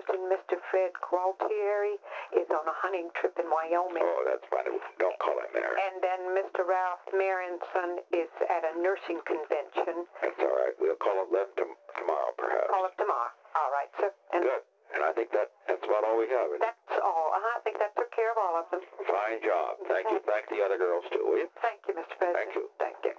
Houston, Mr. Fred Gualtieri is on a hunting trip in Wyoming. Oh, that's fine. Don't call him there. And then Mr. Ralph Marinson is at a nursing convention. That's all right. We'll call him tomorrow, perhaps. Call it tomorrow. All right, sir. And good. And I think that's about all we have. That's all. I think that took care of all of them. Fine job. Thank you. Thank the other girls, too, will you? Thank you, Mr. President. Thank you. Thank you.